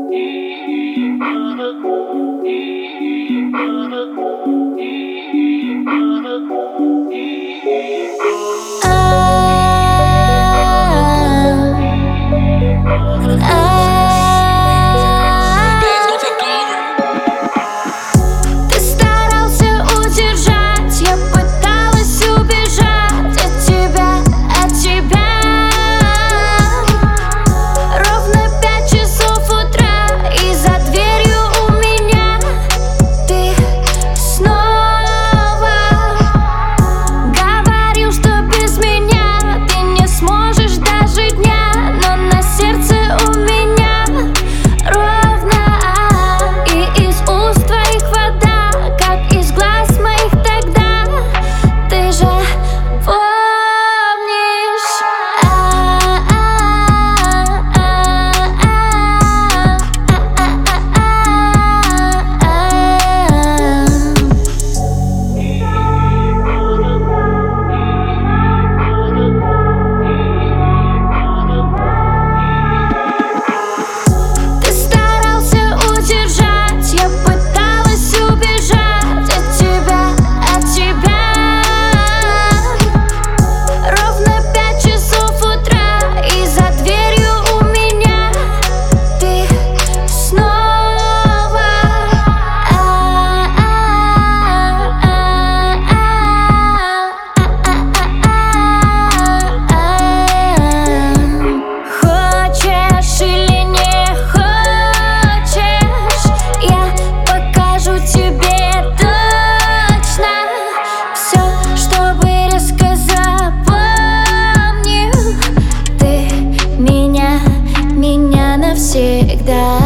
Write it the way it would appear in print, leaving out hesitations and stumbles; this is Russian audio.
Ты старался удержать, я пыталась убежать от тебя, от тебя. Ровно 5 часов утра, и за дверью у меня ты снова. Говорил, что без меня ты не сможешь даже дня, но на сердце у меня ровно. И из уст твоих вода, как из глаз моих тогда. Ты же помнишь? Ты старался удержать, я пыталась убежать от тебя, от тебя. Ровно 5 часов утра, и за дверью у меня ты снова. Хочешь или не хочешь, я покажу тебе точно все, чтобы резко запомнил ты меня навсегда.